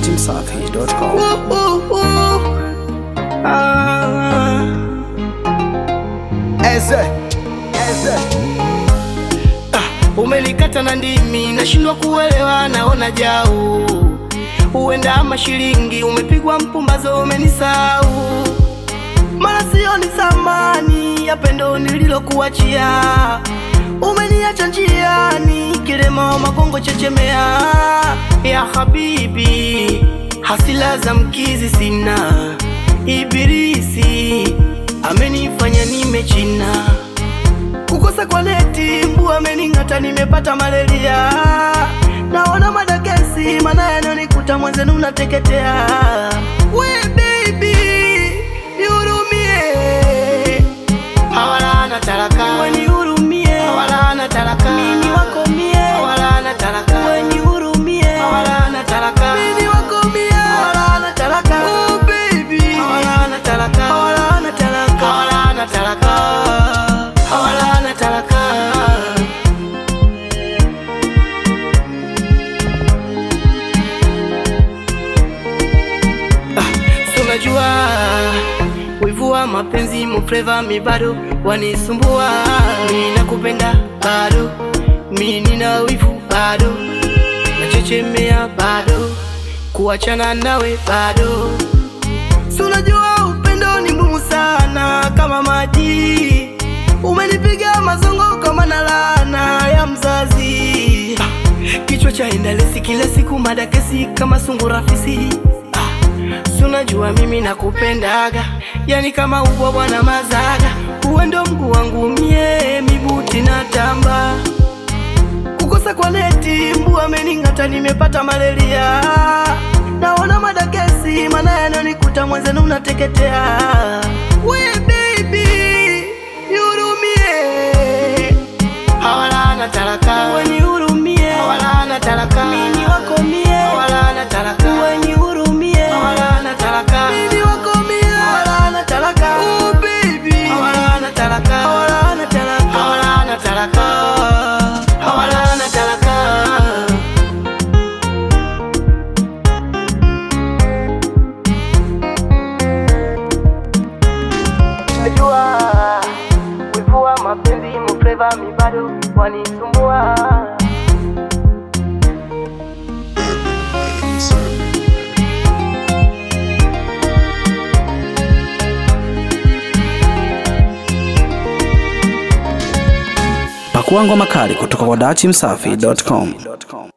dachimsafi.com. Umelikata na ndimi, nashindwa kuelewa, naona jau. Uenda ama shilingi, umepigwa mpumbazo, umenisahau. Mara sioni thamani ya pendo nililokuachia. Umeniacha njiani, kilema wa magongo chechemea. Ya habibi, hasila za mkizi sina. Ibilisi amenifanya nimechina. Kukosa kwa neti, mbu ameningata, nimepata malaria. Naona madakesi, mana yanonikuta mwenzenu unateketea. We baby, nihurumie. Hawala na talaka, we nihurumie. Hawala na talaka, mini wako mie. Hawala na talaka, we nihurumie. Hawala na talaka, mini wako mie. Hawala na talaka, oh baby. Hawala na talaka, hawala na talaka, hawala na talaka, hawala na talaka. Unajua wivu wa mapenzi mufleva mi bado wanisumbua. Mimi nakupenda bado, mimi nina wivu bado, nachechemea bado, kuachana nawe bado. Unajua upendo ni muhimu sana kama maji. Umenipiga mazongo kama na laana ya mzazi. Kichwa cha endalesi kila siku madakesi kama sungura fisi. Unajua mimi nakupendaga, yani kama ubwa bwana mazaga. Uwe ndo mguu wangu mie, mibuti na tamba. Kukosa kwa neti, mbu ameningata, nimepata malaria. Naona madakesi, mana yanonikuta mwenzenu unateketea. We baby, nihurumie. Hawala na talaka, we nihurumie. Hawala na talaka, mini wako mie. Hawala na talaka, we nihurumie. Hawala na talaka, mini wako mie. Hawala na talaka, oh baby. Hawala na talaka, hawala na talaka, hawala na talaka, hawala na talaka. Najua wivu wa mapenzi mufleva mi bado wanisumbua. Pakua ngoma kali kutoka kwa dachimsafi.com.